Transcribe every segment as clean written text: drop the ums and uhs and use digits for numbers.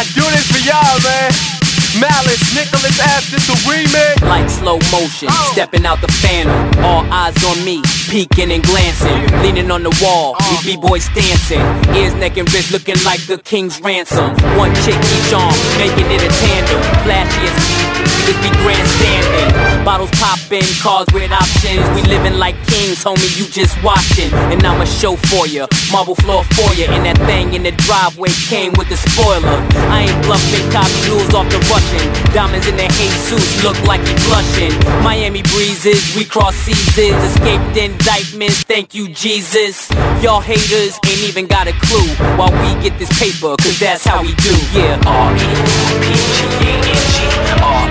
Do this for y'all, man. Malice, Nicholas F, this a remix. Like slow motion, stepping out the phantom. All eyes on me, peeking and glancing. Leaning on the wall, we B-boys dancing. Ears, neck, and wrist looking like the king's ransom. One chick each arm, making it a tandem. Flashy as niggas be grandstanding. Bottles popping, cars with options. We living like kings, homie, you just watching. And I'ma show for ya, marble floor for ya. And that thing in the driveway came with the spoiler. I ain't bluffing, cop jewels off the Russian. Diamonds in the Jesus look like he blushing. Miami breezes, we cross seasons. Escaped indictments, thank you Jesus. Y'all haters ain't even got a clue while we get this paper, cause that's how we do, yeah. R-E-U-P-G-A-N-G,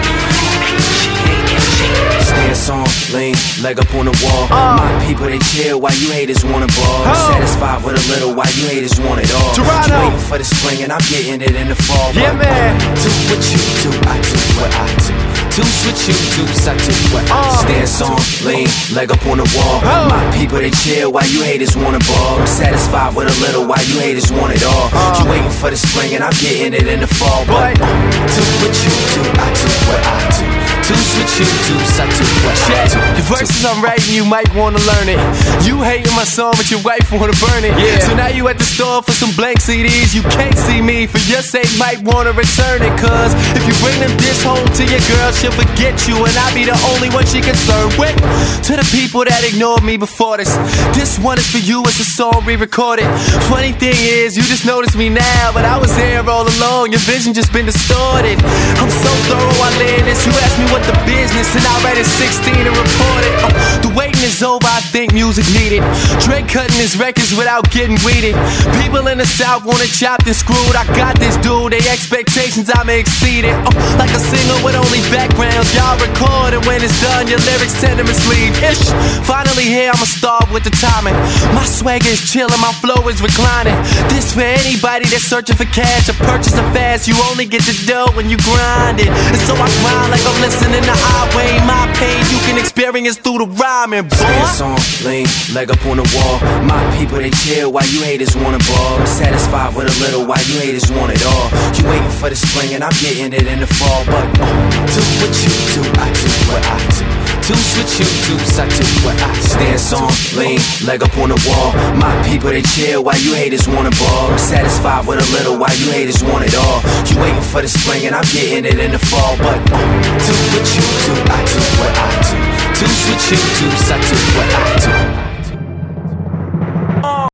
R-E-U-P-G-A-N-G. Stance on, lean, leg up on the wall. My people, they chill while you haters wanna ball. Satisfied with a little while you haters want it all. Toronto. You waiting for the spring and I'm getting it in the fall. Yeah, man. Do what you do, I do what I do. Do what you do, I do what I do. Stance on, lean, leg up on the wall. My people, they chill while you haters wanna ball. I'm satisfied with a little while you haters want it all. You waiting for the spring and I'm getting it in the fall. But do what you do, I do what I do. Do what you do, I do what I do. The verses I'm writing, you might wanna learn it. You hating my song, but your wife wanna burn it. Yeah. So now you at the store for some blank CDs. You can't see me, for your sake might wanna return it. Cause if you bring them this home to your girl, she'll forget you, and I'll be the only one she concerned with. To the people that ignored me before this one is for you, it's a song re-recorded. Funny thing is, you just noticed me now, but I was there all along, your vision just been distorted. I'm so thorough, I land this. You asked me what the business, and I read it 16 and reported. The waiting is over, I think music needed. Drake cutting his records without getting weeded. People in the South want it chopped and screwed. I got this dude, they expectations I'ma exceed it. Like a singer with only backgrounds, y'all record, and when it's done, your lyrics tend to mislead. Ish. Finally here, I'ma start with the timing. My swagger is chillin', my flow is reclining. This for anybody that's searching for cash or purchasing fast. You only get the dough when you grind it. And so I grind like I'm listening to highway. My pain you can experience through the rhyming, boy. Stance on, lean, leg up on the wall. My people, they chill while you haters wanna ball. I'm satisfied with a little while you haters want it all. You waiting for the spring and I'm getting it in the fall. But do what you do, I do what I do. Do what you do, I do what I do. Stance on, lean, leg up on the wall. My people, they chill while you haters wanna ball. I'm satisfied with a little while you haters want it all. You waiting for the spring and I'm getting it in the fall. But do what you do, I do what I do. Do what you do, I do what I do.